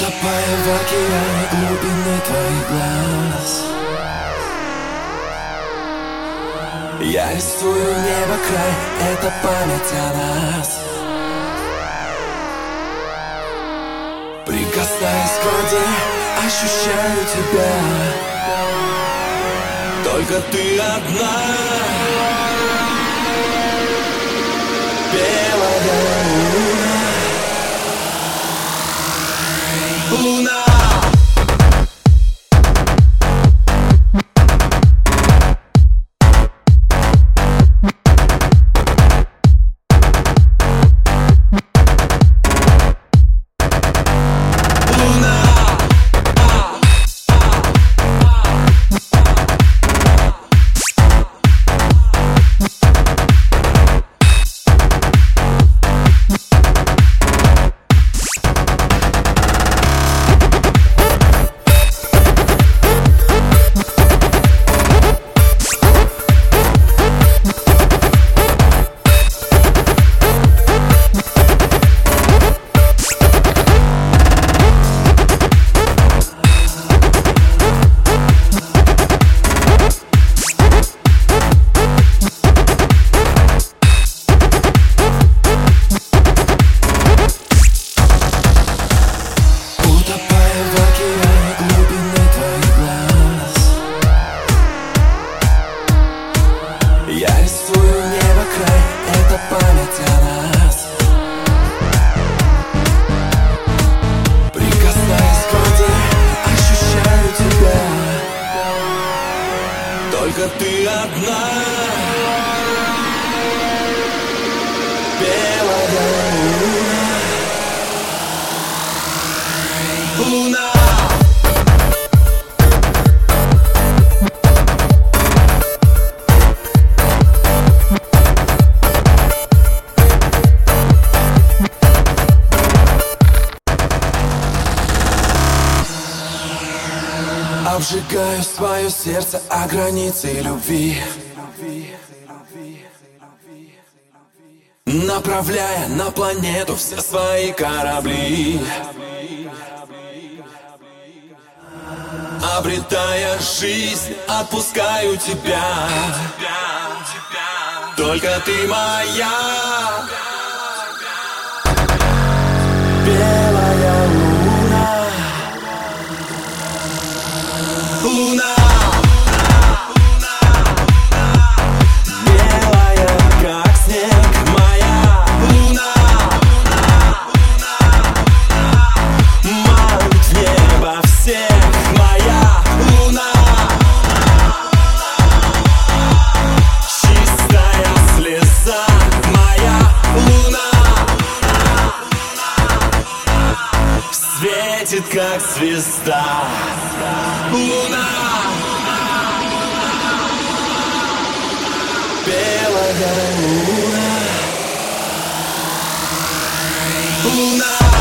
Утопая в океане глубины твоих глаз, я рисую небо край, это память о нас. Прикасаясь к воде, ощущаю тебя. Только ты одна, белая луна. Только ты одна, белая луна. Обжигаю свое сердце о границе любви, направляя на планету все свои корабли, обретая жизнь, отпускаю тебя. Только ты моя белая луна. Луна, белая, как снег, моя луна. Манит в небо всех, моя луна. Чистая слеза, моя луна. Светит, как звезда. Луна, белая луна. Луна.